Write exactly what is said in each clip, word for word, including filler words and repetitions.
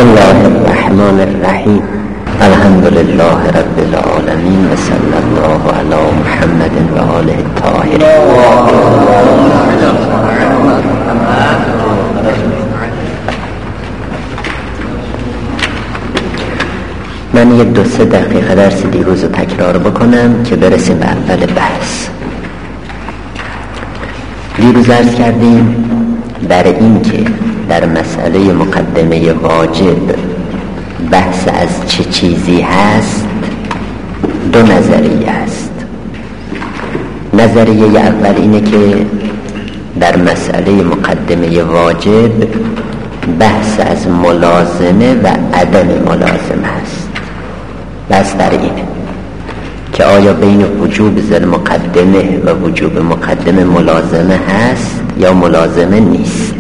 الله الرحمن الرحیم. الحمد لله رب العالمین و صلی الله علی محمد و آله الطاهرین. من یه دو سه دقیقه درس دیروز رو تکرار بکنم که برسیم به اول بحث. دیروز عرض کردیم در این که در مسئله مقدمه واجب بحث از چه چیزی هست دو نظریه هست. نظریه اول اینه که در مسئله مقدمه واجب بحث از ملازمه و عدم ملازمه هست. بحث در اینه که آیا بین وجوب ذل مقدمه و وجوب مقدمه ملازمه هست یا ملازمه نیست.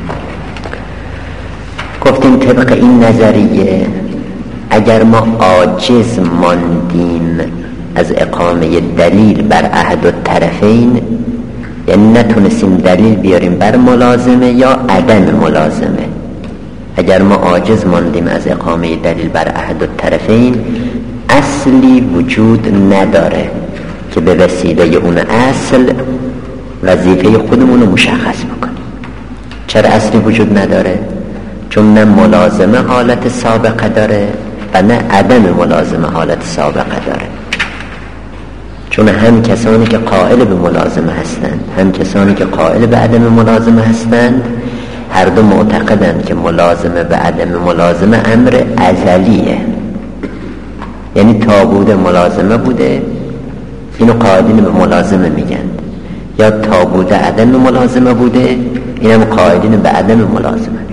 گفتیم طبق این نظریه اگر ما عاجز ماندیم از اقامه دلیل بر احد الطرفین، یعنی نتونستیم دلیل بیاریم بر ملازمه یا عدم ملازمه، اگر ما عاجز ماندیم از اقامه دلیل بر احد الطرفین، اصلی وجود نداره که به وسیله اون اصل وظیفه خودمون رو مشخص بکنیم. چرا اصلی وجود نداره؟ چون نه ملازمه حالت سابقه داره و نه عدم ملازمه حالت سابقه داره. چون هم کسانی که قائل به ملازمه هستند هم کسانی که قائل به عدم ملازمه هستند هر دو معتقدند که ملازمه به عدم ملازمه امر ازلیه، یعنی تا بوده ملازمه بوده، اینو قائلین به ملازمه میگن، یا تا بوده عدم ملازمه بوده، اینم قائلین به عدم ملازمه میگن.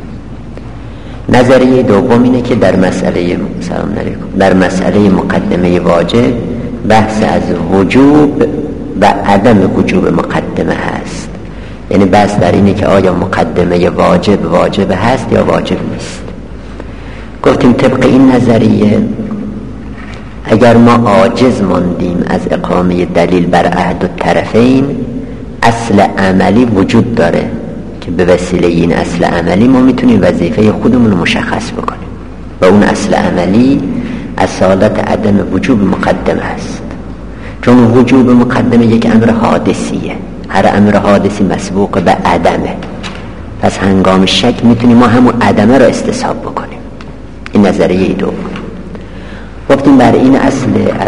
نظریه دوم اینه که در مسئله سلام علیکم در مسئله مقدمه واجب بحث از وجوب و عدم وجوب مقدمه هست، یعنی بحث در اینه که آیا مقدمه واجب واجب هست یا واجب نیست. گفتیم طبق این نظریه اگر ما عاجز ماندیم از اقامه دلیل بر احد الطرفین، اصل عملی وجود داره که به وسیله این اصل عملی ما میتونیم وظیفه خودمون رو مشخص بکنیم و اون اصل عملی اصالت عدم وجوب مقدمه است. چون وجوب مقدمه یک امر حادثیه، هر امر حادثی مسبوق به عدمه، پس هنگام شک میتونیم ما همون عدمه رو استصحاب بکنیم. این نظریه دوم. گفتیم بر این اصل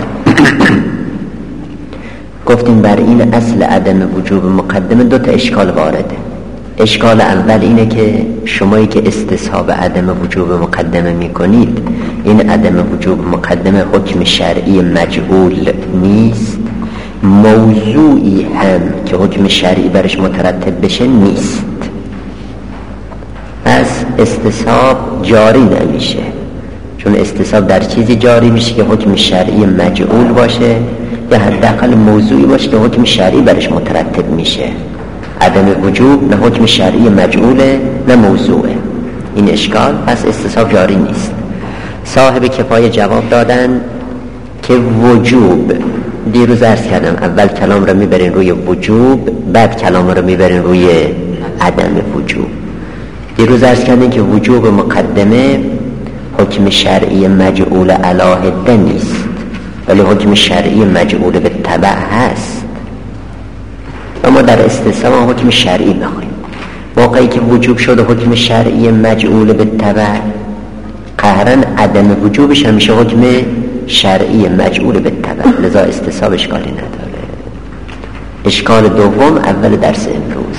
گفتیم بر این اصل عدم وجوب مقدمه دو تا اشکال وارده. اشکال اول اینه که شمایی که استصحاب عدم وجوب مقدمه میکنید، این عدم وجوب مقدمه حکم شرعی مجهول نیست، موضوعی هم که حکم شرعی برش مترتب بشه نیست، پس استصحاب جاری نمیشه. چون استصحاب در چیزی جاری میشه که حکم شرعی مجهول باشه یا حداقل موضوعی باشه که حکم شرعی برش مترتب میشه. عدم وجوب نه حکم شرعی مجهوله نه موضوعه. این اشکال، پس استصحاب جاری نیست. صاحب کفایه جواب دادن که وجوب، دیروز عرض کردم اول کلام رو میبرین روی وجوب، بعد کلام رو میبرین روی عدم وجوب. دیروز عرض کردن که وجوب مقدمه حکم شرعی مجعول علاهده نیست، ولی حکم شرعی مجعول به تبع هست. اما در استصحاب حکم شرعی میخوایم. موقعی که وجوب شده حکم شرعی مجعول به تبع، قهرن عدم وجوبش همیشه حکم شرعی مجعول به تبع، لذا استصحاب اشکالی نداره. اشکال دوم اول درس امروز.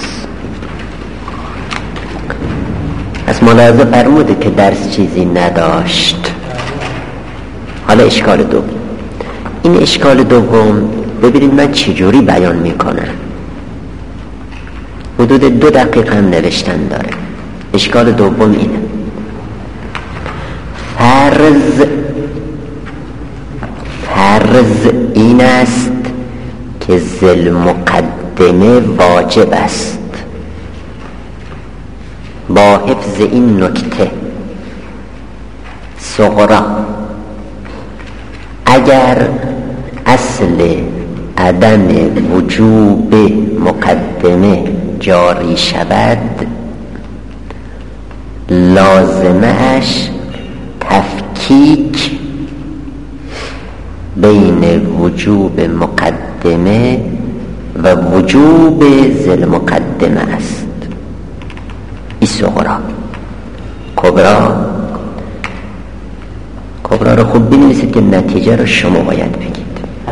از ملاحظه فرموده که درس چیزی نداشت. حالا اشکال دوم. این اشکال دوم ببینید من چجوری بیان میکنم. حدود دو دقیقه هم نوشتن داره. اشکال دوم اینه: فرض فرض این است که ذل مقدمه واجب است. با حفظ این نکته صغرا، اگر اصل عدم وجوب مقدمه جاری شود لازمه اش تفکیک بین وجوب مقدمه و وجوب ذل مقدمه است. این صغرا. کبرا کبرا رو خوب بنویسید که نتیجه رو شما باید بگید.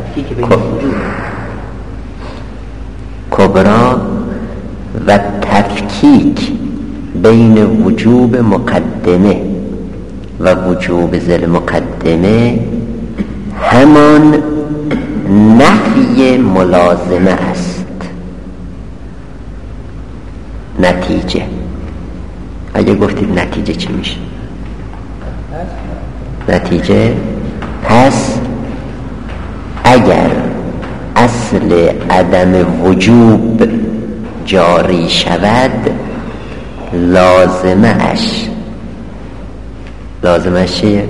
کبرا و تفکیک بین وجوب مقدمه و وجوب ذل مقدمه همان نفی ملازمه است. نتیجه اگه گفتید نتیجه چی میشه؟ نتیجه پس اگر اصل عدم وجوب جاری شود لازمه اش لازمه اش چیه؟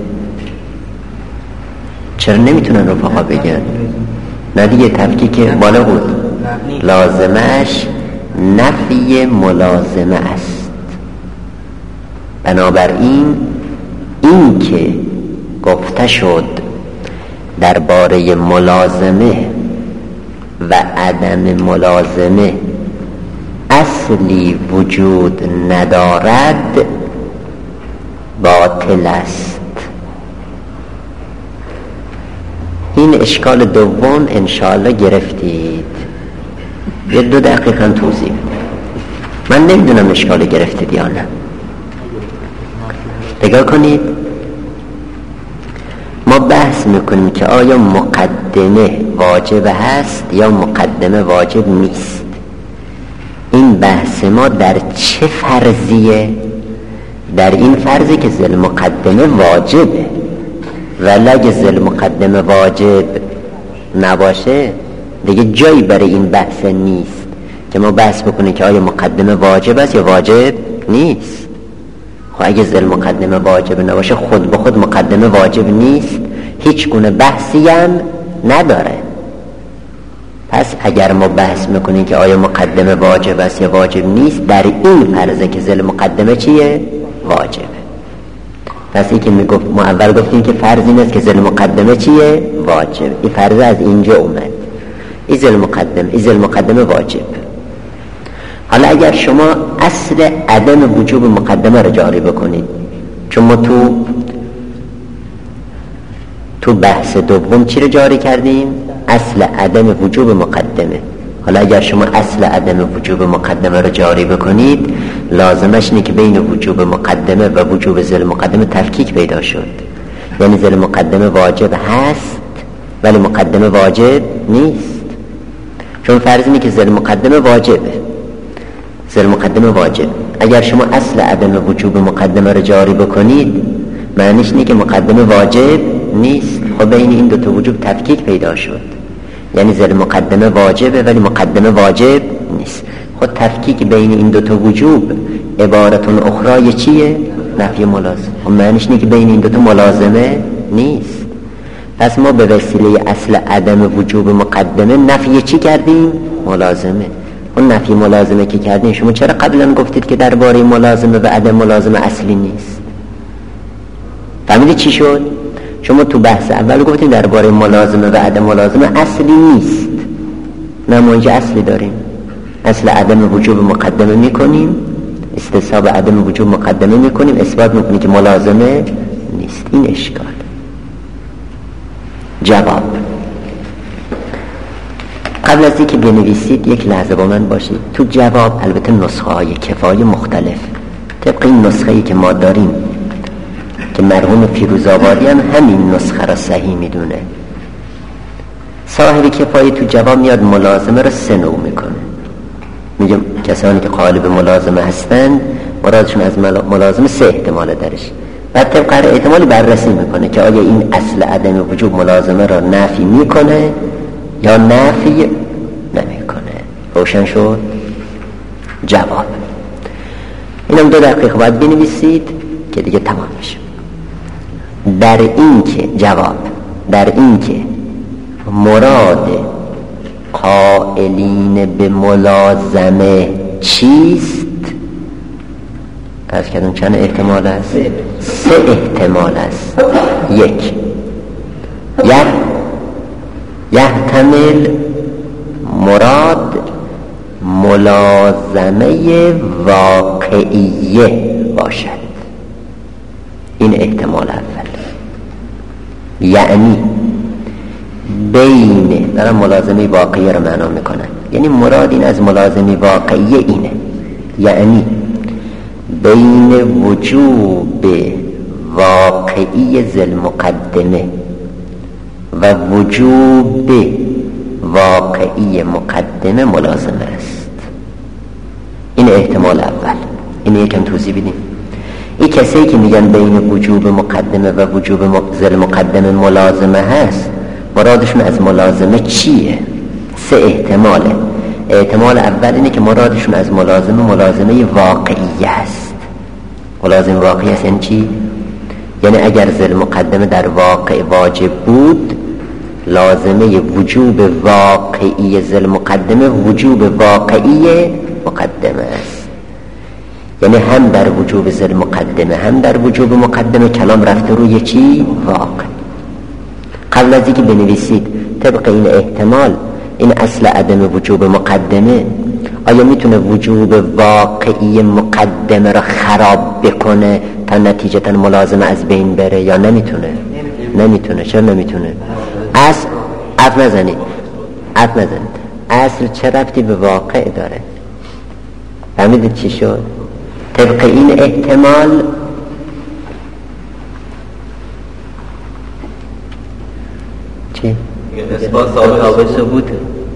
چرا نمیتونن رفقا بگن؟ نه دیگه تفکیک بالا بود. لازمه اش نفی ملازمه است. بنابراین این که گفته شد درباره ملازمه و عدم ملازمه اصلی وجود ندارد باطل است. این اشکال دوم انشاءالله گرفتید. یه دو دقیقا توضیح من نمیدونم اشکال گرفتید یا نه. نگاه کنید، ما بحث میکنیم که آیا مقدمه واجب هست یا مقدمه واجب نیست. این بحث ما در چه فرضیه؟ در این فرضی که ذل مقدمه واجبه، ولی اگه ذل مقدمه واجب نباشه دیگه جایی برای این بحث نیست که ما بحث بکنیم که آیا مقدمه واجب است یا واجب نیست. خب اگه ذل مقدمه واجب نباشه خود به خود مقدمه واجب نیست، هیچ گونه بحثی هم نداره. پس اگر ما بحث میکنیم که آیا مقدمه واجب است یا واجب نیست، در این فرضه که ذل مقدمه چیه؟ واجبه. پس این که میگفت ما اول گفتیم که فرض این است که ذل مقدمه چیه؟ واجب. این فرض از اینجا اومد. این ذل مقدمه این ذل مقدمه واجب. حالا اگر شما اصل عدم وجوب مقدمه رو جاری بکنید، چون ما تو تو بحث دوم چی رو جاری کردیم؟ اصل عدم وجوب مقدمه. حالا اگر شما اصل عدم وجوب مقدمه رو جاری بکنید، لازمش اینه که بین وجوب مقدمه و وجوب ذل مقدمه تفکیک پیدا شد. یعنی ذل مقدمه واجب هست ولی مقدمه واجب نیست. چون فرض اینه که ذل مقدمه واجبه، ذل مقدمه واجب. اگر شما اصل عدم وجوب مقدمه رو جاری بکنید، معنیش اینه که مقدمه واجب نیست. خب بین این دو تا وجوب تفکیک پیدا شد. یعنی ذل مقدمه واجبه ولی مقدمه واجب نیست. خود تفکیک بین این دو تا وجوب عبارتون اخرای چیه؟ نفی ملازمه. خب معنیش اینه که بین این دو تا ملازمه نیست. پس ما به وسیله اصل عدم وجوب مقدمه نفی چی کردیم؟ ملازمه. اون نفی ملازمه که کردیم، شما چرا قبلا گفتید که درباره ملازمه و عدم ملازمه اصلی نیست؟ فهمیدید چی شد؟ شما تو بحث اول گفتیم درباره ملازمه و عدم ملازمه اصلی نیست. نه ما اینجا اصلی داریم. اصل عدم وجوب مقدمه میکنیم، استصحاب عدم وجوب مقدمه میکنیم، اثبات میکنیم که ملازمه نیست. این اشکال. جواب. قبل از اینکه بنویسید یک لحظه با من باشید. تو جواب البته نسخه های کفایه مختلف، طبق این نسخه‌ای که ما داریم که مرحوم فیروزآبادی هم همین نسخه را صحیح میدونه. صاحب کفایه تو جواب میاد ملازمه را سه نوع میکنه. میگه کسانی که قالب ملازمه هستند مرادشون از ملازمه سه احتمال درش. بعد طبق هر احتمالی بررسی میکنه که آیا این اصل عدم وجود ملازمه را نفی میکنه یا نفی نمیکنه. روشن شد؟ جواب. اینم دو دقیقه باید بنویسید که دیگه تمام میشه. در این که جواب در این که مراد قائلین به ملازمه چیست فرض کردم چند احتمال است؟ سه احتمال است. یک، یه یحتمل مراد ملازمه واقعیه باشد. این احتمال اول. یعنی بین، دارم ملازمه واقعیه رو معنا میکنن، یعنی مراد این از ملازمه واقعیه اینه، یعنی بین وجوب واقعی ذل مقدمه و وجوب واقعی مقدمه ملازمه است. این احتمال اول. این یکم توضیح بدیم. این کسایی که میگن بین وجوب مقدمه و وجوب ذل مقدمه ملازمه هست، مرادشون از ملازمه چیه؟ سه احتماله. احتمال اول اینه که مرادشون از ملازمه ملازمه واقعیه است. ملازمه واقعی است یعنی چی؟ یعنی اگر ذل مقدمه در واقع واجب بود، لازمه وجوب واقعی ذل مقدمه وجوب واقعی مقدمه است. یعنی هم در وجوب ذل مقدمه هم در وجوب مقدمه کلام رفته روی چی؟ واقع. قبل از اینکه بنویسید طبق این احتمال این اصل عدم وجوب مقدمه آیا میتونه وجوب واقعی مقدمه را خراب بکنه تا نتیجتا ملازمه از بین بره یا نمیتونه؟ نمیتونه. چرا نمیتونه؟ اصل عف نزنید عف نزنید اصل چه ربطی به واقع داره؟ فهمیدید چی شد؟ طبق این احتمال چی؟ اثبات ثابت ثبوت.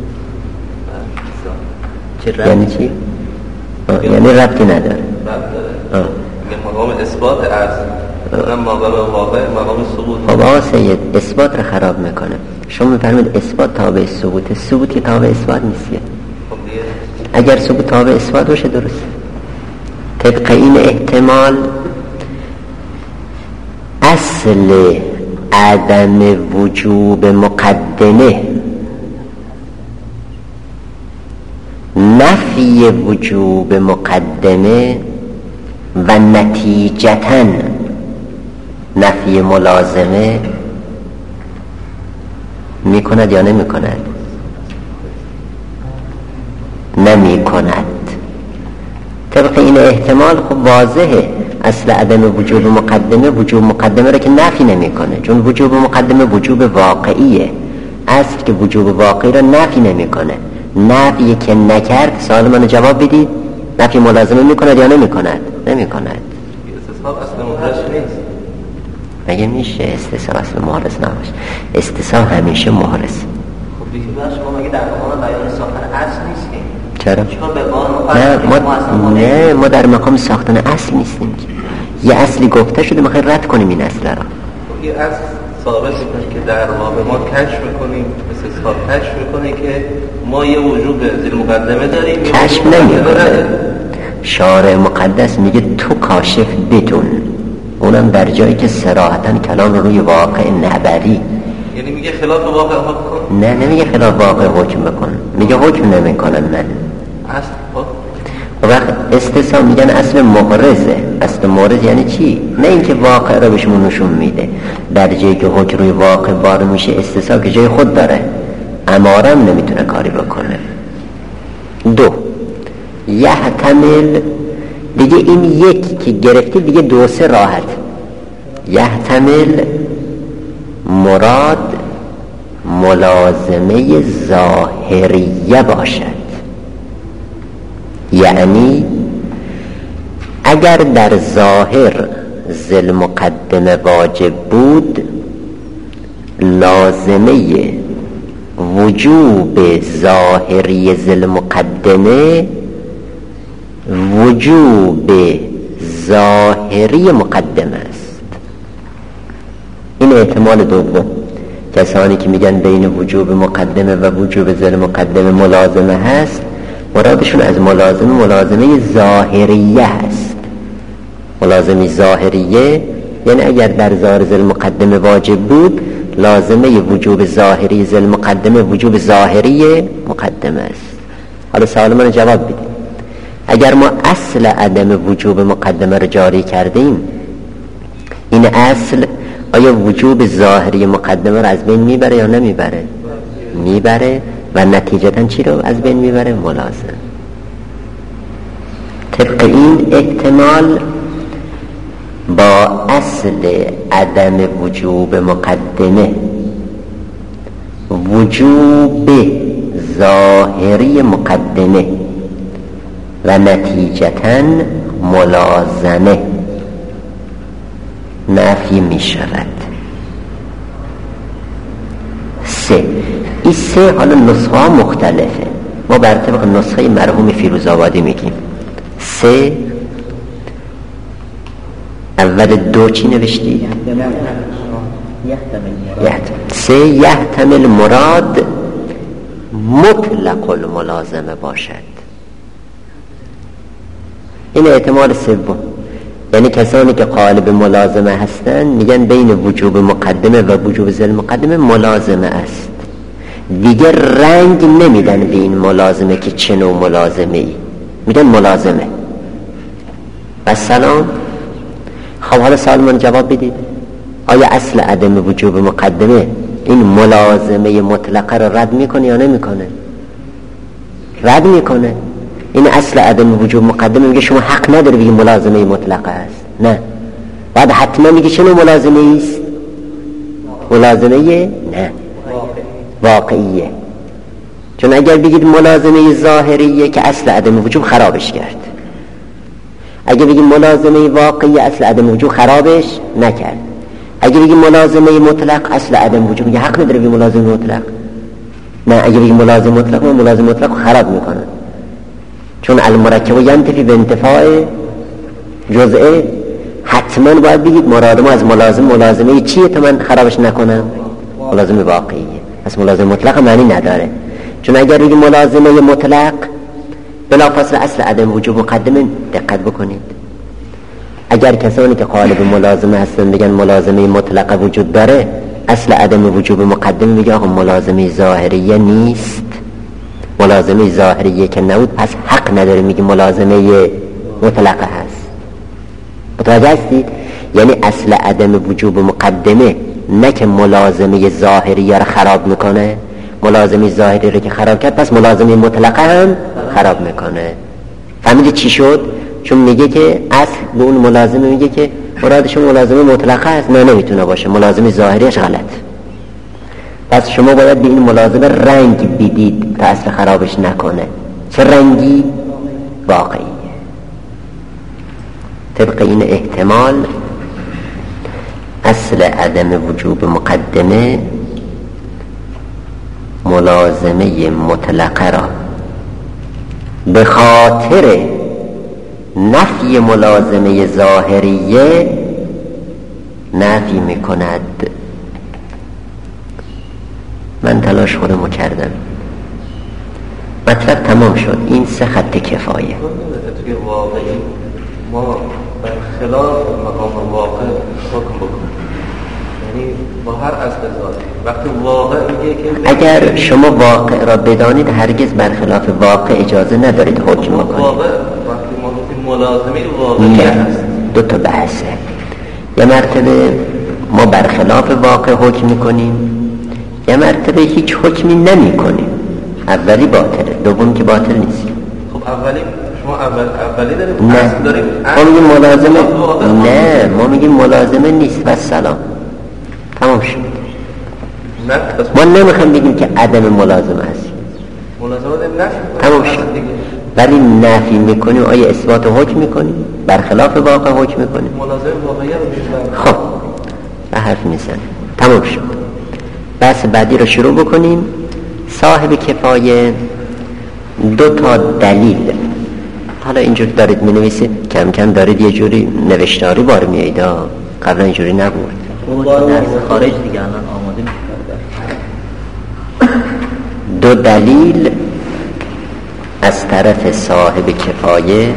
یعنی چی؟ یعنی ربطی نداره. ربط داره. مقام اثبات اصل هم مقام واقع مقام ثبوت. خب آقا سید اثبات رو خراب میکنه. شما میفرمید اثبات تابع ثبوت. ثبوت که تابع اثبات نیستیه. اگر ثبوت تابع اثبات باشه درست. طبق این احتمال اصل عدم وجوب مقدمه نفی وجوب مقدمه و نتیجتاً نفی ملازمه می کند یا نمی کند؟ نمی کند. طبق این احتمال خب واضحه اصل عدم وجوب مقدمه وجوب مقدمه را که نفی نمی کنه، چون وجوب مقدمه وجوب واقعیه. اصل که وجوب واقعی را نفی نمی کنه. نفی که نکرد، سوال منو جواب بدید، نفی ملازمه می کند یا نمی کند؟ نمی کند. استصحاب اصل مهرش نیست. مگه میشه استصحاب اصل محرس نباشه؟ استصحاب همیشه محرس. خب دیگه شما مگه در مقام بیان ساختن اصل نیستیم؟ چرا؟ چون به قانون نه ما نه ما در مقام ساختن اصل نیستیم که یه اصلی گفته شده میخوایم رد کنیم این اصل را. خب یه اصل ثابت میکنه که در واقع ما کشف میکنیم، استصحاب کشف میکنه که ما یه وجوب ذل مقدمه داریم. کشف نمیکنه. شارع مقدس میگه تو کاشف بدون، اونم در جایی که صراحتاً کلام رو روی واقع نبری. یعنی میگه خلاف واقع حکم کن؟ نه نمیگه خلاف واقع حکم بکن، میگه حکم نمیکنن. من اصل وقت استصحاب میگن اصل محرزه. اصل محرز یعنی چی؟ نه اینکه واقع رو بهشون نشون میده. در جایی که حکم روی واقع بار میشه استصحاب که جای خود داره، امارم نمیتونه کاری بکنه. دو، یحتمل، دیگه این یک که گرفتی دیگه دو سه راحت. یحتمل مراد ملازمه ظاهریه باشد. یعنی اگر در ظاهر ذل مقدمه واجب بود، لازمه وجوب ظاهری ذل مقدمه وجوب ظاهری مقدمه است. این احتمال دوم. کسانی که میگن بین وجوب مقدمه و وجوب ذل مقدمه ملازمه هست، مرادشون از ملازمه ملازمه ظاهریه هست. ملازمه ظاهریه یعنی اگر در ظاهر ذل مقدمه واجب بود، لازمه وجوب ظاهری ذل مقدمه وجوب ظاهری مقدمه است. حالا سوال من جواب بدید. اگر ما اصل عدم وجوب مقدمه رو جاری کردیم، این اصل آیا وجوب ظاهری مقدمه رو از بین میبره یا نمیبره؟ میبره. و نتیجتاً چی رو از بین میبره؟ ملازم. طبق این احتمال با اصل عدم وجوب مقدمه وجوب ظاهری مقدمه و نتیجتاً ملازمه نفی می شود. سه این سه حالا نسخه ها مختلفه، ما بر طبق نسخه مرحوم فیروزآبادی میگیم. سه اول دو چی نوشتی؟ سه یحتمل مراد مطلق الملازمه باشد. این احتمال سوم، یعنی کسانی که قالب ملازمه هستن میگن بین وجوب مقدمه و وجوب ذل مقدمه ملازمه است، دیگه رنگ نمیدن به این ملازمه که چه نوع ملازمه ای، میگن ملازمه. و سلام. خب حالا سالمان جواب بدید، آیا اصل عدم وجوب مقدمه این ملازمه مطلقه رو رد میکنه یا نمیکنه؟ رد میکنه. این اصل عدم وجوب مقدمه میگه شما حق نداری بگی ملازمه مطلقه است، نه، بعد حتما میگه چه نوع ملازمه است؟ ملازمه نه واقعیه. چون اگر بگید ملازمه ظاهریه که اصل عدم وجوب خرابش کرد، اگر بگید ملازمه واقعی اصل عدم وجوب خرابش نکرد، اگر بگید ملازمه مطلق اصل عدم وجوب میگه حق نداره بگید ملازمه مطلق، نه، اگر بگید ملازمه مطلق ما ملازمه مطلق خراب میکنن. چون المرکب ینتفی به انتفاع جزئه، حتما باید بگید مراد ما از ملازم ملازمه چیه تا من خرابش نکنم؟ ملازمه واقعیه. پس ملازمه مطلق معنی نداره، چون اگر بگید ملازمه مطلق بلافاصله اصل عدم وجوب مقدمه. دقت بکنید، اگر کسانی که قالب ملازمه هستن بگن ملازمه مطلقه وجود داره، اصل عدم وجوب مقدمه میگه آقا ملازمه ظاهریه نیست، ملازمه ظاهریه که نبود پس حق نداره میگه ملازمه مطلقه هست. متوجه هستید؟ یعنی اصل عدم وجوب مقدمه نه که ملازمه ظاهریه رو خراب میکنه، ملازمه ظاهری رو که خراب کرد پس ملازمه مطلقه هم خراب میکنه. فهمیدید چی شد؟ چون میگه که اصل به اون ملازمه میگه که مرادشون ملازمه مطلقه است، نه نمیتونه باشه، ملازمه ظاهریش غلط. پس شما باید به این ملازمه رنگ بدید تا اصل خرابش نکنه. چه رنگی؟ واقعی. طبق این احتمال اصل عدم وجوب مقدمه ملازمه مطلقه را به خاطر نفی ملازمه ظاهریه نفی میکند. من تلاش خودمو کردم، مطلب تمام شد. این سه خط کفایه. توی واقعی ما خلاف مقام واقع حکم بکنیم، یعنی با هر اصل ذاتی. وقتی واقع میگه که اگر شما واقع را بدانید هرگز برخلاف واقع اجازه ندارید حکم بکنید. واقع وقتی ما گفتیم ملازمه واقعی هست، دو تا بحثه. یه مرتبه ما برخلاف واقع حکم میکنیم، یه مرتبه هیچ حکمی نمی کنیم. اولی باطله، دوم که باطل نیست. خب اولی شما اول اولی داریم نه. اصل داریم، ما میگیم ملازمه نه ما میگیم ملازمه نیست و سلام تمام شد. ما نمیخوایم بگیم که عدم ملازمه هست، ملازمه داریم نفی تمام شد. ولی نفی میکنیم آیا اثبات حکم میکنیم؟ برخلاف واقع حکم میکنیم. ملازمه واقعی رو میشن. خب به حرف میزنیم. تمام شد. بحث بعدی رو شروع بکنیم. صاحب کفایه دو تا دلیل، حالا اینجور دارید می نویسید، کم کم دارید یه جوری نوشتاری بار می آید، قبلا اینجوری نبود. درس خارج دیگه الان آماده می دو دلیل از طرف صاحب کفایه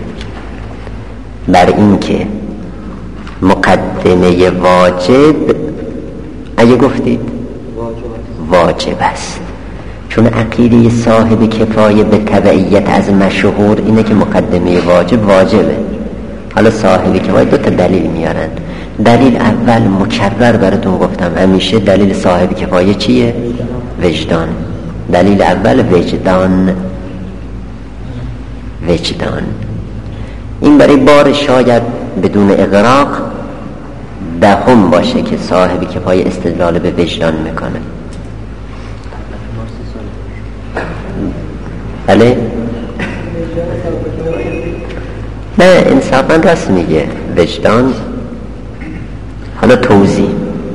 بر این که مقدمه واجب اگه گفتید واجب است. چون عقیده صاحب کفایه به تبعیت از مشهور اینه که مقدمه واجب واجبه. حالا صاحب کفایه دو تا دلیل میارن. دلیل اول مکرر براتون گفتم همیشه، دلیل صاحب کفایه چیه؟ وجدان. دلیل اول وجدان. وجدان این برای بار شاید بدون اغراق دهم باشه که صاحب کفایه استدلال به وجدان میکنه. بله؟ نه انصافا راست میگه وجدان. حالا توضیح،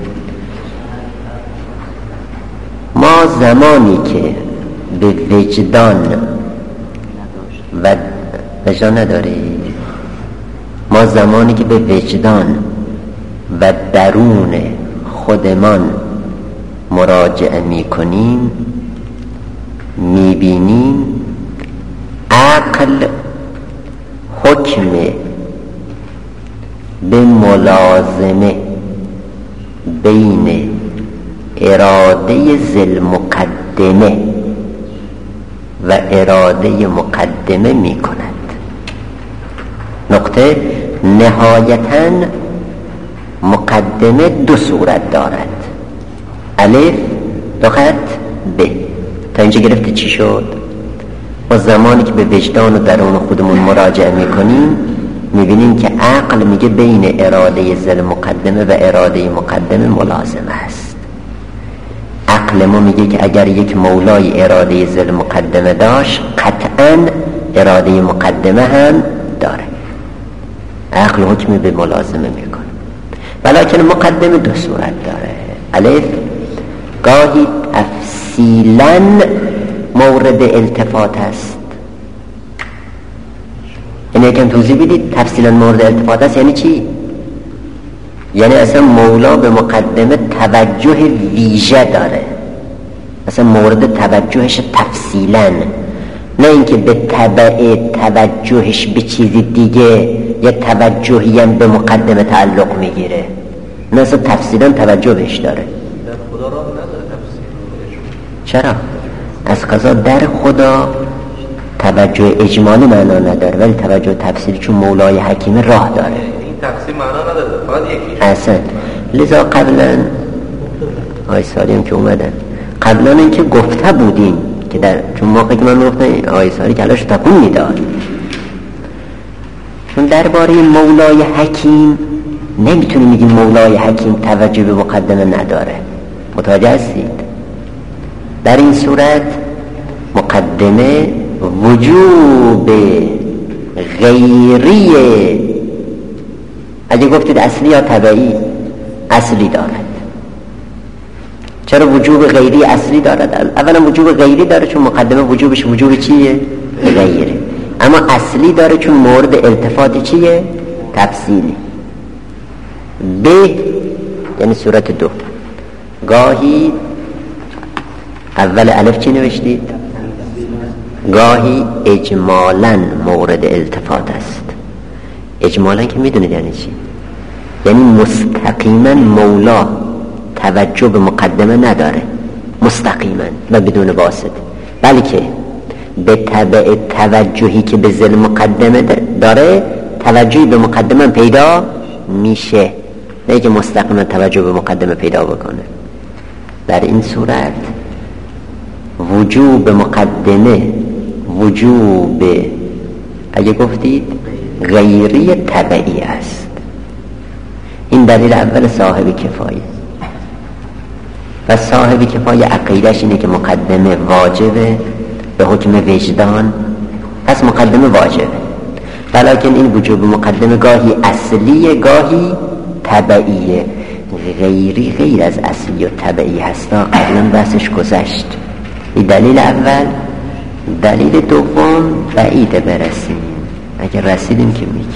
ما زمانی که به وجدان و وجدان نداری ما زمانی که به وجدان و درون خودمان مراجعه میکنیم میبینیم عقل حکم به ملازمه بین اراده ذل مقدمه و اراده مقدمه می کند. نقطه نهایتاً مقدمه دو صورت دارد، الف دو خط ب. تا اینجا گرفته چی شد؟ ما زمانی که به وجدان و درون خودمون مراجعه می کنیم میبینیم که عقل میگه بین اراده ذل مقدمه و اراده مقدمه ملازمه است. عقل ما میگه که اگر یک مولای اراده ذل مقدمه داشت قطعاً اراده مقدمه هم داره. عقل حکم به ملازمه میکنه. ولیکن مقدمه دو صورت داره. الف گاهی تفصیلاً مورد التفات است. یعنی یکم توضیح بدید تفصیلاً مورد التفات است یعنی چی؟ یعنی اصلا مولا به مقدمه توجه ویژه داره، اصلا مورد توجهش تفصیلاً، نه اینکه به تبع توجهش به چیز دیگه یا توجهی هم به مقدمه تعلق میگیره، نه اصلا تفصیلاً توجه بهش داره. در خدا راه نداره تفصیل. چرا؟ از قضا در خدا توجه اجمالی معنا نداره ولی توجه تفصیلی چون مولای حکیم راه داره. این تفصیل معنا نداره، فقط یکی اصلا. لذا قبلا آی سالی هم که اومدن قبلا اینکه گفته بودیم که در چون موقعی که من گفتم آی سالی کلاش تکون میداد، چون درباره مولای حکیم نمیتونیم میگیم مولای حکیم توجه به مقدمه نداره. متوجه هستید؟ در این صورت مقدمه وجوب غیری، اگه گفتید اصلی یا طبعی، اصلی دارد. چرا وجوب غیری اصلی دارد؟ اولا وجوب غیری داره چون مقدمه وجوبش وجوب چیه؟ غیره. اما اصلی داره چون مورد التفات چیه؟ تفصیلی. ب یعنی صورت دو، گاهی اول الف چی نوشتید؟ گاهی اجمالاً مورد التفات است. اجمالاً که میدونید یعنی چی؟ یعنی مستقیما مولا توجه به مقدمه نداره مستقیما و بدون واسطه، بلکه به تبع توجهی که به ذل مقدمه داره توجهی به مقدمه پیدا میشه، نه که مستقیما توجه به مقدمه پیدا بکنه. در این صورت وجوب مقدمه وجوب اگه گفتید غیری طبعی است. این دلیل اول صاحب کفایه. و صاحب کفایه عقیدش اینه که مقدمه واجبه به حکم وجدان، پس مقدمه واجبه. ولیکن این وجوب مقدمه گاهی اصلیه گاهی طبعیه. غیری غیر از اصلی و طبعی هستا قبلا بحثش گذشت. این دلیل اول. دلیل دوم بعیده برسیم، اگر رسیدیم که میگیم.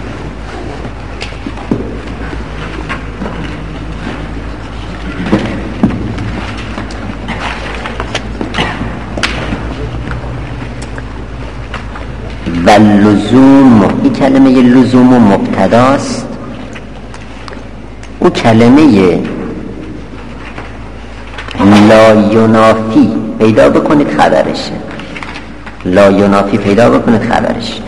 و لزوم، این کلمه لزوم و مبتداست. او کلمه لا ینافی پیدا بکنید خبرشه، لا ینافی پیدا بکنید خبرشه.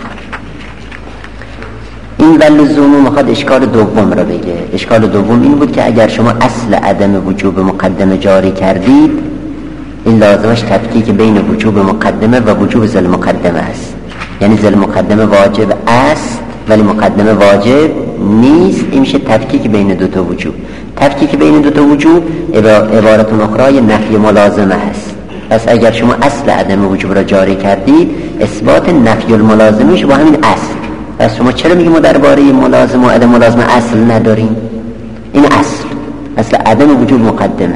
این و لزوم میخواد اشکال دوم رو بگه. اشکال دوم این بود که اگر شما اصل عدم وجوب مقدمه جاری کردید، این لازمش تفکیک بین وجوب مقدمه و وجوب ذل مقدمه است. یعنی ذل مقدمه واجب است ولی مقدمه واجب نیست. این میشه تفکیک بین دو تا وجوب. تفکیک بین دو تا وجوب عبارت اخرى نفی ملازمه است. پس اگر شما اصل عدم وجوب را جاری کردید، اثبات نفی الملازمه میشه با همین اصل. پس شما چرا میگیم ما درباره ملازمه و عدم ملازمه اصل نداریم؟ این اصل اصل عدم وجوب مقدمه.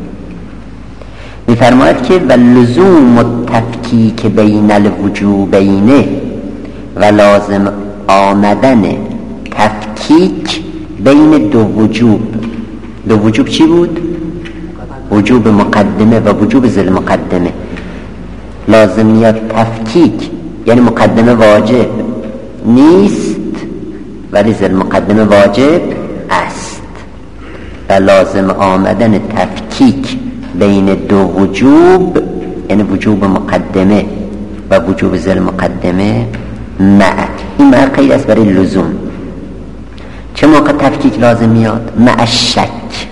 میفرماید که و لزوم التفکیک بین الوجوبین و لازم آمدن تفکیک بین دو وجوب. دو وجوب چی بود؟ وجوب مقدمه و وجوب ذل مقدمه. لازم میاد تفکیک، یعنی مقدمه واجب نیست ولی ذل مقدمه واجب است، و لازم آمدن تفکیک بین دو وجوب، یعنی وجوب مقدمه و وجوب ذل مقدمه مع. این مع قید است برای لزوم. چه موقع تفکیک لازم میاد؟ مع شک،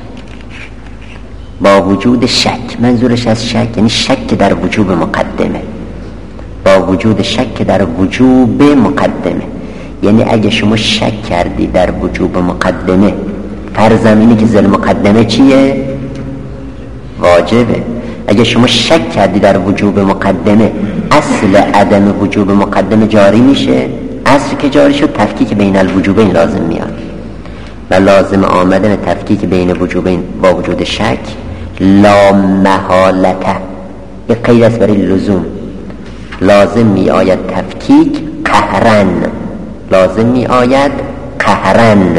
با وجود شک. منظورش از شک یعنی شک در وجوب مقدمه، با وجود شک در وجوب مقدمه. یعنی اگه شما شک کردی در وجوب مقدمه، فرضاً اینه که ذل مقدمه چیه؟ واجبه. اگه شما شک کردی در وجوب مقدمه، اصل عدم وجوب مقدمه جاری میشه. اصل که جاری شد، تفکیک بین الوجوبین لازم میاد. و لازم آمدن تفکیک بین وجوبین با وجود شک لا محالته، یک قید است برای لزوم. لازم می آید تفکیک قهرن، لازم می آید قهرن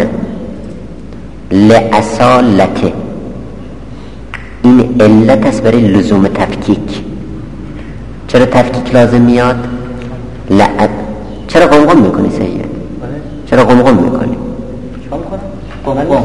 لأصالته. این علت است برای لزوم تفکیک. چرا تفکیک لازم میاد؟ لعد. چرا قمقم میکنی سید؟ چرا قمقم میکنی؟ قمقم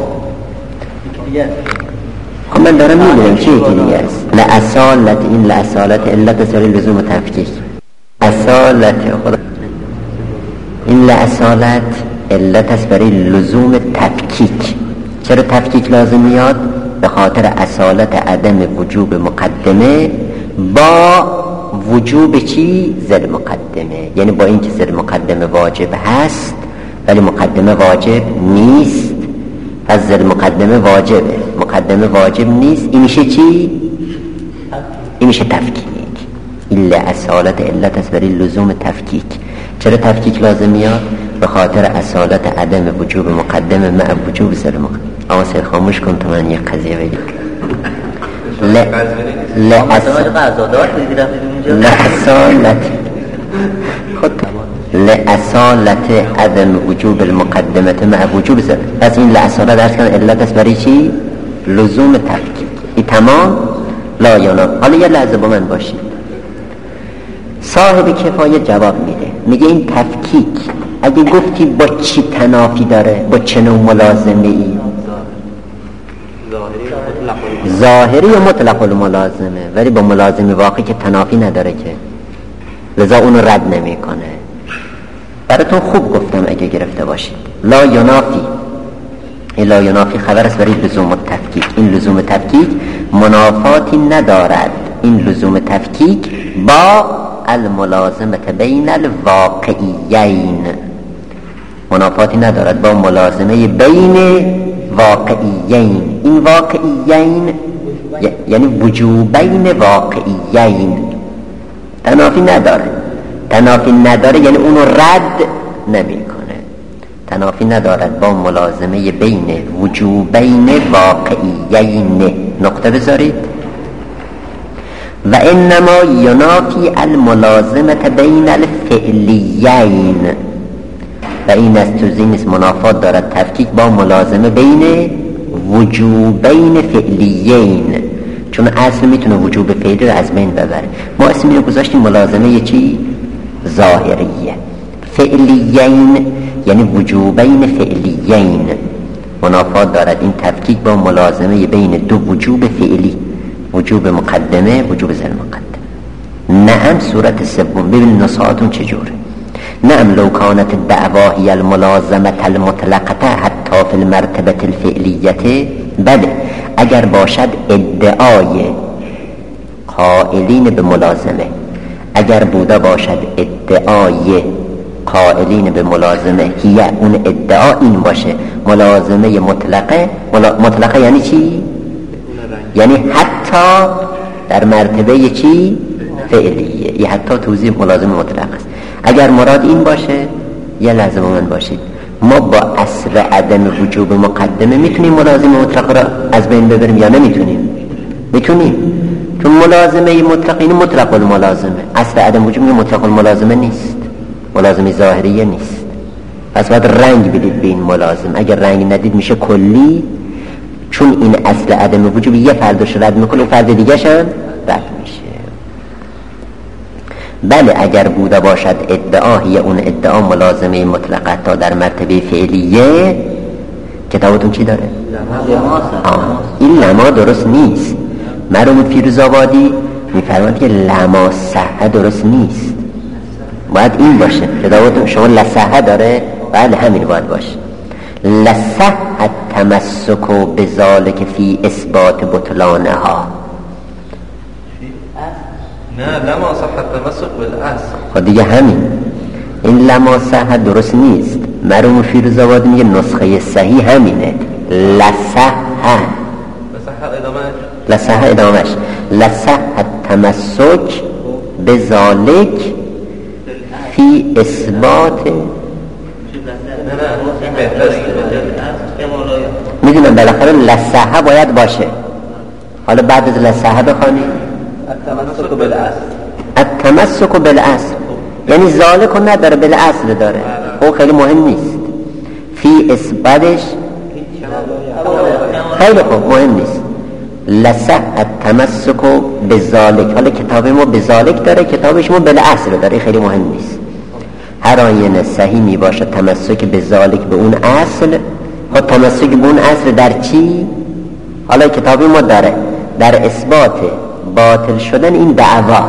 خب من دارم میدونم چی یکی دیگه است. لأصالت، این لأصالت علت است برای لزوم تفکیک. اصالت خدا، این لأصالت علت است برای لزوم تفکیک. چرا تفکیک لازم میاد؟ به خاطر اصالت عدم وجوب مقدمه با وجوب چی؟ ذل مقدمه. یعنی با اینکه ذل مقدمه واجب هست ولی مقدمه واجب نیست. پس ذل مقدمه واجبه، مقدمه واجب نیست. این میشه چی؟ این میشه تفکیک. الا اصالت علت است برای لزوم تفکیک. چرا تفکیک لازم میاد؟ به خاطر اصالت عدم وجوب مقدمه مع وجوب ذل مقدمه. اما سید خاموش کن تا من یک قضیه بگم. ل ل اصالت خود لأصالت عدم وجوب المقدمه مع وجوب ذل. پس این لأصالت درست کن علت است برای چی؟ لزوم تفکیک. این تمام لا یانا. حالا یه لحظه با من باشید. صاحب کفایه جواب میده، میگه این تفکیک اگه گفتی با چی تنافی داره، با چه نوع ملازمه ای؟ ظاهری یا مطلق الملازمه، ولی با ملازمه واقعی که تنافی نداره که، لذا اونو رد نمی کنه. براتون خوب گفتم اگه گرفته باشید. لا ینافی، این لا ینافی خبر است برای لزوم تفکیک. این لزوم تفکیک منافاتی ندارد، این لزوم تفکیک با الملازمه بین الواقعیین، منافاتی ندارد با ملازمه بین واقعیین. این واقعیین یعنی وجوبین واقعیین، تنافی نداره. تنافی نداره یعنی اونو رد نمی کنه. تنافی ندارد با ملازمه بین وجوبین واقعیین. نقطه بذارید. و انما ینافی الملازمه بین الفعلیین، و این از تو زینس منافات دارد تفکیک با ملازمه بین وجوبین فعلیین، چون اصل میتونه وجوب فعلی رو از بین ببره. ما اسم اینو گذاشتیم ملازمه یه چی؟ ظاهریه. فعلیین یعنی وجوبین فعلیین، منافات دارد این تفکیک با ملازمه بین دو وجوب فعلی، وجوب مقدمه وجوب ذل مقدمه. نعم صورت سوم ببین نسخاتون چجوره. نعم لو كانت الدعوة هي الملازمة المطلقة حتی فی المرتبة الفعلیة، بله اگر باشد ادعای قائلین به ملازمه، اگر بوده باشد ادعای قائلین به ملازمه، هی اون ادعا این باشه ملازمه مطلقه. مطلقه یعنی چی؟ یعنی حتی در مرتبه چی؟ فعلیه. یه حتی توضیح ملازمه مطلق است. اگر مراد این باشه یه لازم من باشید، ما با اصل عدم وجوب مقدمه میتونیم ملازمه مطلق را از بین ببریم یا نمیتونیم؟ میتونیم، چون ملازمه مطلق این مطلق الملازمه، اصل عدم وجوب مطلق الملازمه نیست، ملازمه ظاهریه نیست. پس باید رنگ بدید به این ملازم. اگر رنگ ندید میشه کلی، چون این اصل عدم وجوب یه فردش رد میکنه و فرد دیگه شن رد میشه. بله اگر بوده باشد ادعایی اون ادعا ملازمه مطلقه تا در مرتبه فعلیه، کتابتون چی داره؟ آه. این لما درست نیست. مرحوم فیروزآبادی میفرماید که لما صحه درست نیست، باید این باشه. کتابتون شما لصحه داره؟ بله همین باید باشه. لصحه التمسک بذالک فی اثبات بطلانها. نه لما صح التمسك بالاصل. خب دیگه همین، این لما صح درست نیست. مرحوم فیروزآبادی میگه نسخه صحیح همینه، لصح لصح ادامهش لصح ادامهش لصح التمسک بذالک فی اثبات. میدونم بالاخره لصح باید باشه. حالا بعد از لصح بخوانی التمسك بالاصل. التمسك بالاصل یعنی ذالک نداره، بالاصل داره. او خیلی مهم نیست. فی اثباتش خیلی خوب مهم نیست. لصح التمسك بذالک. حالا کتاب ما بذالک داره، کتابش ما بالاصل داره، خیلی مهم نیست. هر آینه صحیح می باشه تمسک بذالک به اون اصل. خب تمسک به اون اصل در چی؟ حالا کتابی ما داره در اثبات باطل شدن این دعوا،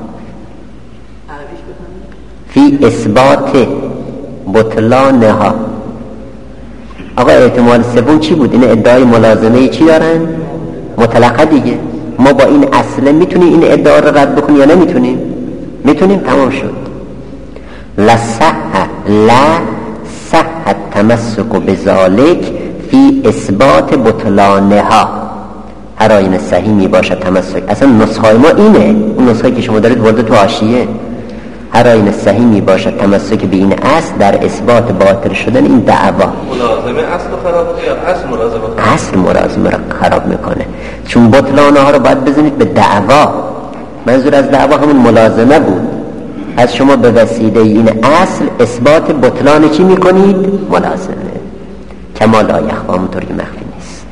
فی اثبات بطلانها. آقا احتمال سوم چی بود؟ این ادعای ملازمه چی دارن؟ مطلقه دیگه. ما با این اصله میتونیم این ادعا رو رد بکنیم یا نمیتونیم؟ میتونیم. تمام شد. لصح لا صح التمسک بذالک فی اثبات بطلانها. هر آینه صحیح می باشه تمسک. اصلا نسخه ما اینه، اون نسخه که شما دارید ورده تو حاشیه. هر آینه صحیح می باشه تمسک به این اصل در اثبات باطل شدن این دعوا. ملازمه اصل خراب میکنه، اصل ملازمه اصل ملازمه رو خراب میکنه، چون بطلانه ها رو باید بزنید به دعوا. منظور از دعوا همون ملازمه بود. از شما به وسیله این اصل اثبات بطلان چی میکنید؟ ملازمه. کما لا یخفی، همونطور که مخفی نیست.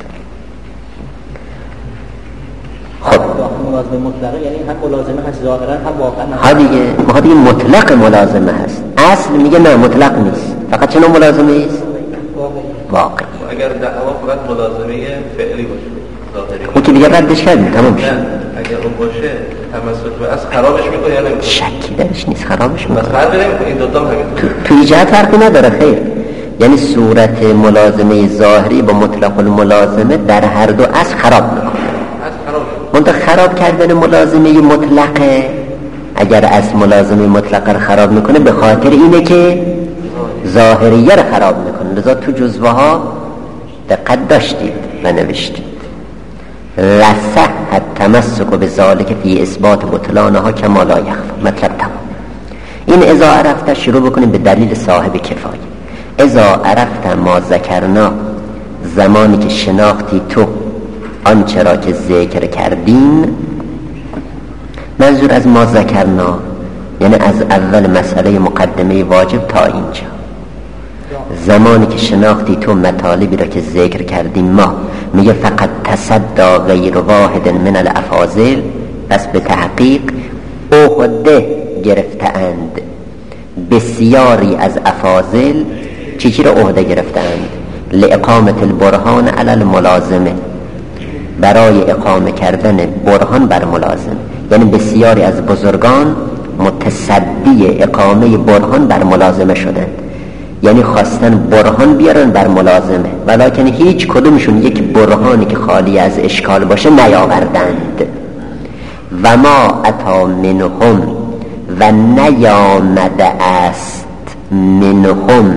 خب ملازمه مطلقه یعنی هم ملازمه هست ظاهرا هم واقعا. ها دیگه ما دیگه مطلق ملازمه هست. اصل میگه نه مطلق نیست، فقط چه نوع ملازمه است؟ واقعی. اگر دعوا فقط ملازمه فعلی باشه ظاهری، اون که دیگه ردش کردیم تمام شد. اگر اون باشه تمسک به اصل خرابش میکنه یا نمیکنه؟ شکی درش نیست، خرابش میکنه. بس فرقی نمیکنه، این دوتا هم همین تو ایجاد فرقی نداره. خیر، یعنی صورت ملازمه ظاهری با مطلق الملازمه در هر دو اصل خراب میکنه. اصل خراب منتها خراب کردن ملازمه مطلقه، اگر از ملازمه مطلقه رو خراب میکنه به خاطر اینه که ظاهریه رو خراب میکنه. لذا تو جزوه ها دقت داشتید و نوشتید لصح التمسک بذالک فی اثبات بطلانها کما لا یخفی. مطلب تمام. این اذا عرفت شروع بکنیم به دلیل صاحب کفایه. اذا عرفت ما ذکرنا، زمانی که شناختی تو آنچه را که ذکر کردیم. منظور از ما ذکرنا یعنی از اول مسئله مقدمه واجب تا اینجا. زمانی که شناختی تو مطالبی را که ذکر کردیم ما، میگه فقط تصدی غیر واحد من الافاضل، پس به تحقیق عهده گرفتند بسیاری از افاضل. چی چی را عهده گرفتند؟ لاقامت البرهان علی الملازمه، برای اقامه کردن برهان بر ملازم. یعنی بسیاری از بزرگان متصدی اقامه برهان بر ملازمه شدن، یعنی خواستن برهان بیارن بر ملازمه، ولکن هیچ کدومشون یک برهانی که خالی از اشکال باشه نیاوردند. و ما اتا منهم، و نیامده است منهم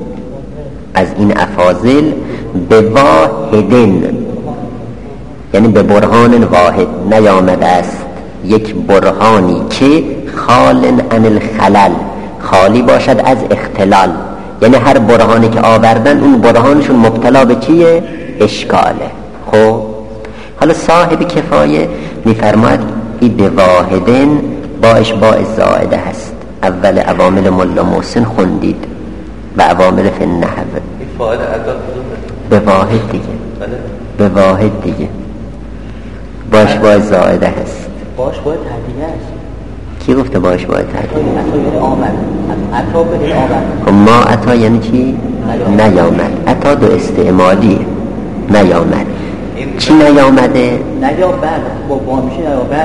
از این افاضل به واحدن، یعنی به برهان واحد نیامده است یک برهانی که خال عن الخلل، خالی باشد از اختلال، یعنی هر برهانی که آوردن اون برهانشون مبتلا به چیه؟ اشکاله. خب حالا صاحب کفایه میفرماد ای به واحدن با اشباع زائده هست. اول عوامل ملا محسن خوندید و عوامل فی النحو. این فاعل ادا کدومه؟ به واحد دیگه. بله. به واحد دیگه با اشباع زائده هست. باش باید تحدیه است. کی گفته باش باید تحدیه؟ عطا یعنی آمد، عطا به آمد. خب ما عطا یعنی چی؟ نیامد. عطا دو استعمالیه. نیامد چی نیامده؟ نیامد با با میشه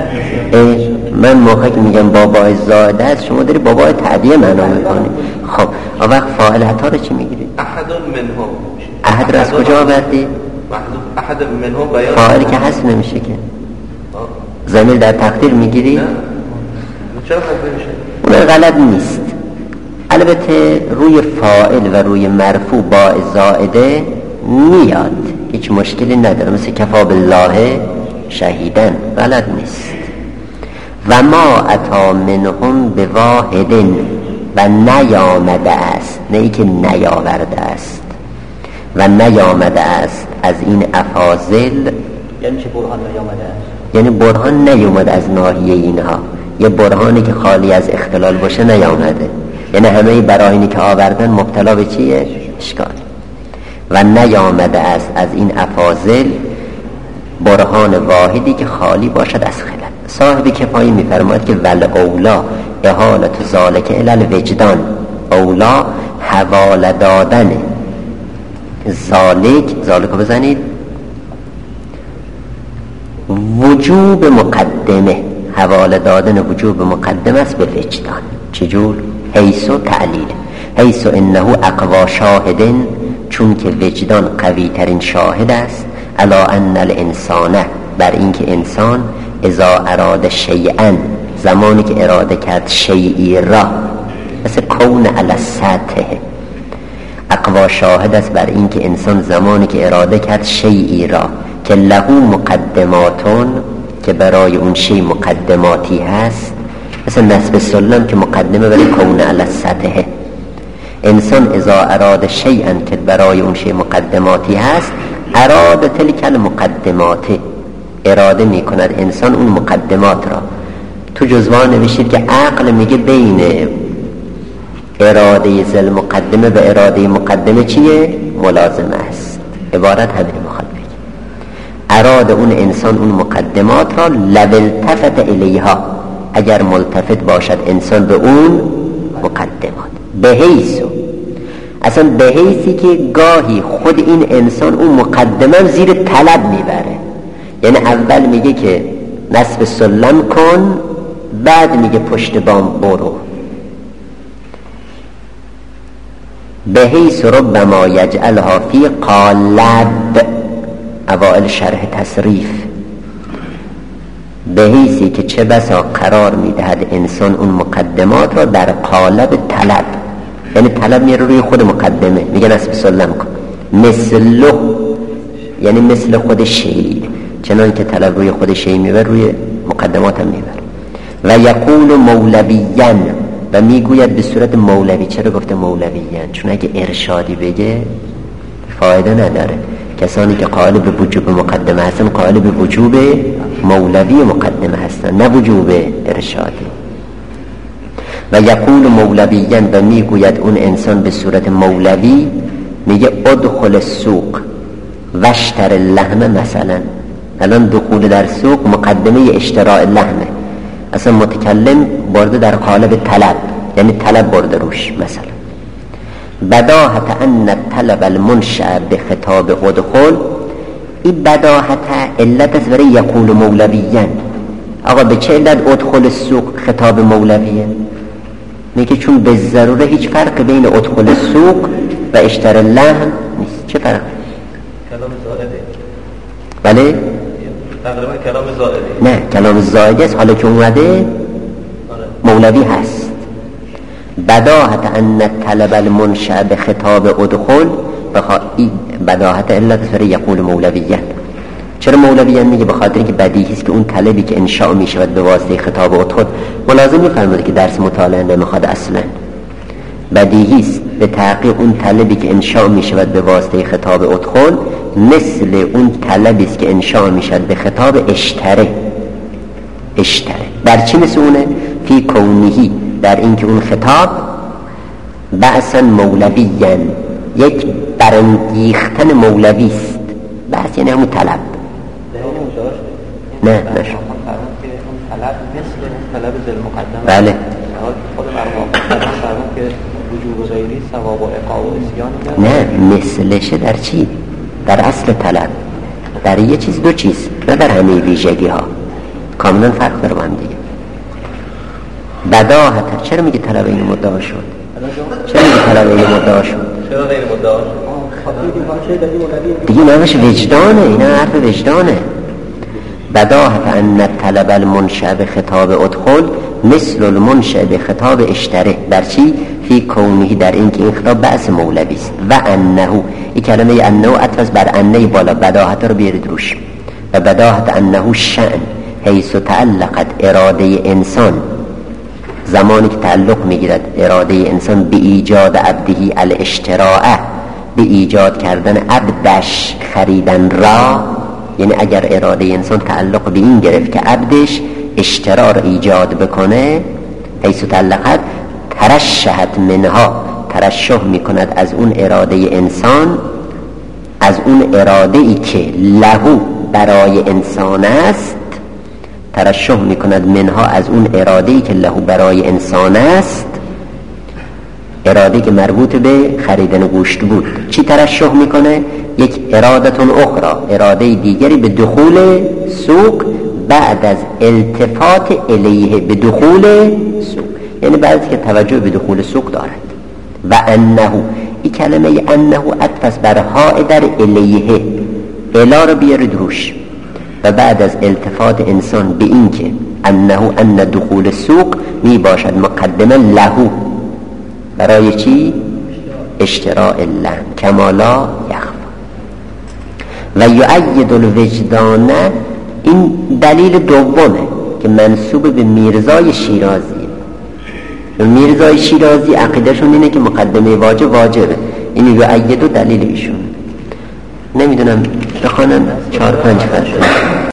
نیامد. من موقعی که میگم بابای زاده است شما داری بابای تعدیه معنا میکنی. خب اون وقت فاعل عطا رو چی میگیری؟ احد منهم. احد رو از کجا آوردی؟ احد منهم بیان فاعلی که هست نمیشه که. ضمیر در تقدیر میگیری؟ نه چرا حذف میشه؟ اون غلط نیست. البته روی فاعل و روی مرفوع با زائده میاد، هیچ مشکلی نداره، مثل کفا بالله شهیدن، غلط نیست. و ما اتا منهم به واحدن، و نیامده است، نه ای که نیاورده است، و نیامده است از این افاضل. یعنی چه برهان نیامده است؟ یعنی برهان نیومد از ناحیه اینها، یه برهانی که خالی از اختلال باشه نیامده، یعنی همه براهینی که آوردن مبتلا به چیه؟ اشکال. و نیامده است از این افاضل برهان واحدی که خالی باشد از خلل. صاحب کفایه میفرماد که ول اولا احالت ذالک الی الوجدان، اولا حواله دادن ذالک، ذالک رو بزنید، وجوب مقدمه، حواله دادن وجوب مقدمه است به وجدان. چجور؟ حیث و تعلیل، حیث انه اقوا شاهدن، چون که وجدان قوی ترین شاهد است، الا ان الانسان، بر اینکه انسان اذا اراد شیئا، زمانی که اراده کرد شیئی را، مثل کون علی السطح، اقوا شاهد است بر اینکه انسان زمانی که اراده کرد شیئی را که له مقدماتون، که برای اون شی مقدماتی هست، مثل نصب سلم که مقدمه برای کون علی السطح. انسان اذا اراد شیئا که برای اون شی مقدماتی هست، اراد تلک المقدمات، اراده می کند انسان اون مقدمات را. تو جزوان نوشید که عقل میگه بین اراده زل مقدمه و اراده مقدمه چیه؟ ملازمه است. عبارت همین میخواد بگه اراد اون انسان اون مقدمات را، لو التفت الیها، اگر ملتفت باشد انسان به اون مقدمات، به حیثو، اصلا به حیثی که گاهی خود این انسان اون مقدمه زیر طلب میبره. یعنی اول میگه که نصب سلم کن، بعد میگه پشت بام برو. به حیث ربما یجعلها فی قالب، اوائل شرح تصریف، به حیثی که چه بسا قرار میدهد انسان اون مقدمات را در قالب طلب، یعنی طلب میره روی خود مقدمه، میگه نصب سلم کن، مثل، یعنی مثل خود شی، چنان که طلب روی خود شی میبر روی مقدمات هم میبر. و یقول مولویان، و میگوید به صورت مولوی. چرا گفته مولویان؟ چون اگه ارشادی بگه فایده نداره. کسانی که قائل به وجوب مقدمه هستن قائل به وجوب مولوی مقدمه هستن، نه وجوب ارشادی. و یقول مولویان، و میگوید اون انسان به صورت مولوی، میگه ادخل السوق واشتر اللحم. مثلا الان دخول در سوق مقدمه اشتراء اللحمه، اصلا متکلم برده در قالب طلب، یعنی طلب برده روش. مثلا بداهت ان الطلب المنشأ به خطاب ادخل، این بداهت علت است برای یقول مولویان. آقا به چه علت ادخل السوق خطاب مولویه؟ میگه چون به ضروره هیچ فرق بین ادخل السوق و اشتر اللحم نیست. چه فرق؟ کلام زائده. بله؟ تقریبا کلام زائده. نه کلام زائده است. حالا که اومده مولوی هست. بداهت ان طلب المنشأ به خطاب ادخل بخوا... بداهت علت سره یقول مولویه. چرا مولویه میگه؟ به خاطر اینکه بدیهی است که اون طلبی که انشاء میشود به واسطه خطاب ادخل، ملازم میفرماده که درس مطالعه نمیخواد اصلا. بدیهی است به تحقیق اون طلبی که انشاء میشود به واسطه خطاب ادخل مثل اون طلبی است که انشاء میشود به خطاب اشتره. اشتره در چی مثل اونه؟ فی کونهی، در اینکه اون خطاب بعثا مولویاً، یک برانگیختن مولوی است. بحث یعنی همون طلب. نه نشد اون طلب مثل اون طلب ذل مقدمه. بله خود مرحوم فرمود که وجوب غیری ثواب و عقاب و عصیان. نه مثلشه در چی؟ در اصل طلب، در یه چیز دو چیز، نه در همه ویژگی ها. کاملا فرق داره با هم دیگه. بداهت چرا میگه طلب این مدعا شد؟ چرا میگه طلب این مدعا شد؟ چرا غیر مدعا شد؟ دیگه نامش وجدانه، اینا حرف وجدانه. بداهت ان طلب المنشأ به خطاب ادخل مثل المنشأ به خطاب اشتره. در چی؟ فی کونهی، در این که این خطاب بعث مولوی است. و انه، این کلمه انه عطف بر انه بالا، بداهت رو بیارید روش. و بداهت انه شأن حیث تعلقت اراده انسان، زمانی که تعلق میگیرد اراده انسان به ایجاد عبدهی الاشتراء، به ایجاد کردن عبدش خریدن را. یعنی اگر اراده انسان تعلق به این گرفت که عبدش اشترا را ایجاد بکنه، حیث تعلقت ترشحت منها، ترشح میکند از اون اراده انسان، از اون اراده ای که لهو برای انسان است، ترشح میکند منها از اون اراده ای که لهو برای انسان است، اراده که مربوط به خریدن گوشت بود. چی ترشح میکنه؟ یک ارادتون اخرى، اراده دیگری به دخول سوق بعد از التفات الیه به دخول سوق، یعنی بعد که توجه به دخول سوق دارد. و انه، این کلمه انه عطف بر ها در الیه، الا رو بیارید روش. و بعد از التفات انسان به این که انه ان دخول سوق می باشد مقدمه لهو، برای چی؟ اشتراء اللحم کمالا یخفا. و یؤید الوجدان، این دلیل دومه که منسوب به میرزای شیرازی. میرزای شیرازی عقیدهشون اینه که مقدمه واجب واجبه. این یؤید و دلیل ایشون. نمیدونم بخوانم چهار پنج فرد